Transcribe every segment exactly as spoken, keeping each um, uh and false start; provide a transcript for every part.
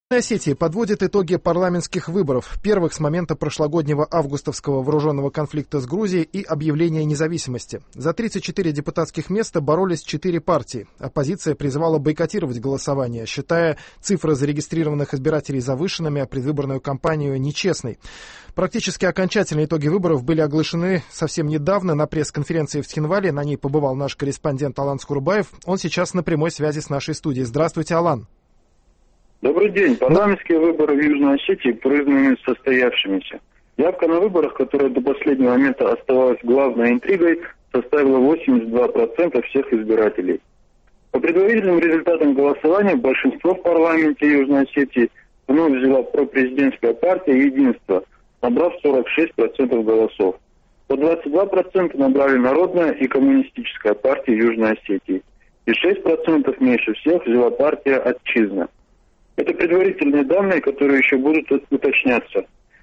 Осетия подводит итоги парламентских выборов, первых с момента прошлогоднего августовского вооруженного конфликта с Грузией и объявления независимости. За тридцать четыре депутатских места боролись четыре партии. Оппозиция призывала бойкотировать голосование, считая цифры зарегистрированных избирателей завышенными, а предвыборную кампанию нечестной. Практически окончательные итоги выборов были оглашены совсем недавно на пресс-конференции в Цхинвале. На ней побывал наш корреспондент Алан Скурбаев. Он сейчас на прямой связи с нашей студией. Здравствуйте, Алан. Добрый день. Парламентские выборы в Южной Осетии признаны состоявшимися. Явка на выборах, которая до последнего момента оставалась главной интригой, составила восемьдесят два процента всех избирателей. По предварительным результатам голосования большинство в парламенте Южной Осетии вновь взяла пропрезидентская партия «Единство», набрав сорок шесть процентов голосов. По двадцать два процента набрали Народная и Коммунистическая партия Южной Осетии. И шесть процентов меньше всех взяла партия «Отчизна». Это предварительные данные, которые еще будут уточняться.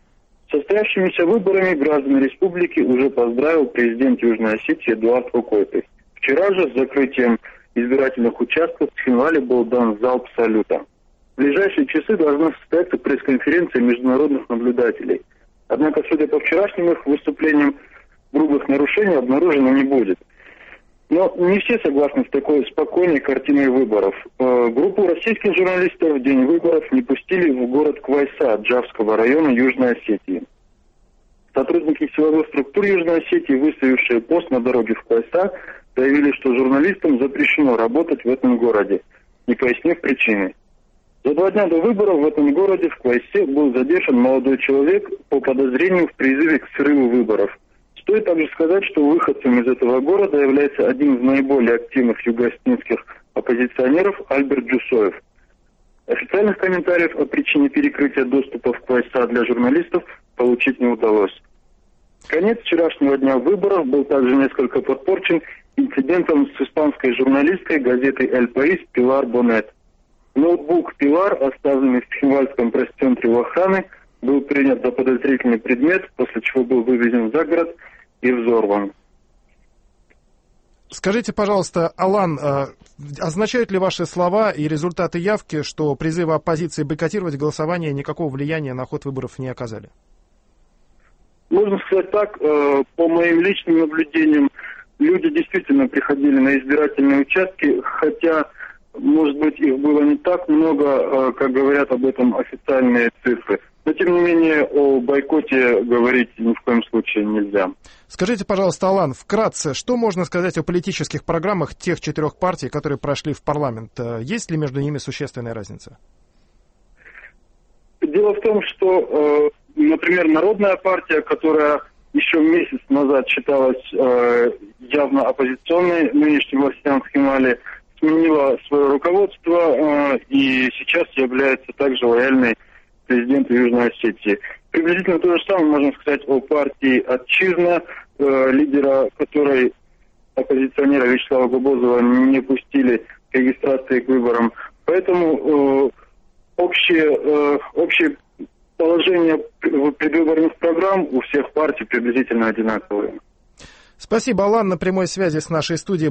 С состоявшимися выборами граждан республики уже поздравил президент Южной Осетии Эдуард Кокойтой. Вчера же с закрытием избирательных участков в Цхинвале был дан залп салюта. В ближайшие часы должна состояться пресс-конференция международных наблюдателей. Однако, судя по вчерашним их выступлениям, грубых нарушений обнаружено не будет. Но не все согласны с такой спокойной картиной выборов. Э, группу российских журналистов в день выборов не пустили в город Квайса Джавского района Южной Осетии. Сотрудники силовых структур Южной Осетии, выставившие пост на дороге в Квайса, заявили, что журналистам запрещено работать в этом городе, не пояснив причины. За два дня до выборов в этом городе, в Квайсе, был задержан молодой человек по подозрению в призыве к срыву выборов. Стоит также сказать, что выходцем из этого города является один из наиболее активных юго-осетинских оппозиционеров Альберт Джусоев. Официальных комментариев о причине перекрытия доступа в Квайса для журналистов получить не удалось. Конец вчерашнего дня выборов был также несколько подпорчен инцидентом с испанской журналисткой газеты «Эль Паис» Пилар Бонет. Ноутбук Пилар, оставленный в Цхинвальском пресс-центре у охраны, был принят за подозрительный предмет, после чего был вывезен за город и взорван. Скажите, пожалуйста, Алан, означают ли ваши слова и результаты явки, что призывы оппозиции бойкотировать голосование никакого влияния на ход выборов не оказали? Можно сказать так, по моим личным наблюдениям, люди действительно приходили на избирательные участки, хотя, может быть, их было не так много, как говорят об этом официальные цифры. Но, тем не менее, о бойкоте говорить ни в коем случае нельзя. Скажите, пожалуйста, Алан, вкратце, что можно сказать о политических программах тех четырех партий, которые прошли в парламент? Есть ли между ними существенная разница? Дело в том, что, например, Народная партия, которая еще месяц назад считалась явно оппозиционной нынешним властям в Цхинвале, сменила свое руководство и сейчас является также лояльной президенту Южной Осетии. Приблизительно то же самое можно сказать о партии «Отчизна», э, лидера которой, оппозиционера Вячеслава Габозова, не пустили к регистрации к выборам. Поэтому э, общее, э, общее положение предвыборных программ у всех партий приблизительно одинаковые. Спасибо, Алан, на прямой связи с нашей студией.